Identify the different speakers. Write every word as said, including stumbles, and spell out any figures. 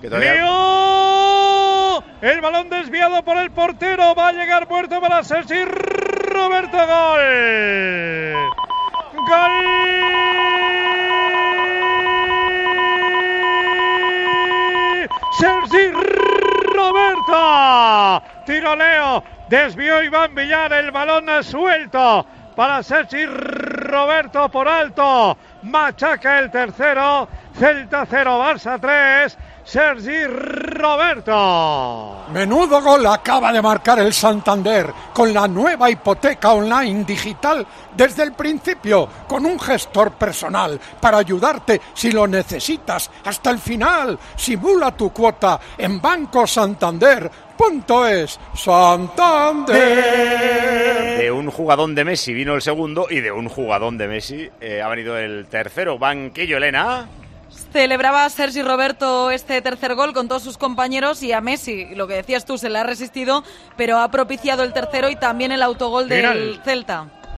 Speaker 1: Que todavía...
Speaker 2: ¡Leo! El balón desviado por el portero. Va a llegar muerto para Sergi Roberto. ¡Gol! ¡Gol! Sergi Roberto. Tiroleo. Desvió Iván Villar. El balón suelto para Sergi Roberto por alto. Machaca el tercero. Celta cero, Barça tres. Sergi Roberto.
Speaker 3: Menudo gol acaba de marcar el Santander con la nueva hipoteca online digital desde el principio, con un gestor personal para ayudarte si lo necesitas hasta el final. Simula tu cuota en banco santander punto es. Santander.
Speaker 1: De un jugadón de Messi vino el segundo y de un jugadón de Messi eh, ha venido el tercero. Banquillo, Elena.
Speaker 4: Celebraba Sergi Roberto este tercer gol con todos sus compañeros y a Messi, lo que decías tú, se le ha resistido, pero ha propiciado el tercero y también el autogol del
Speaker 2: Final.
Speaker 4: Celta.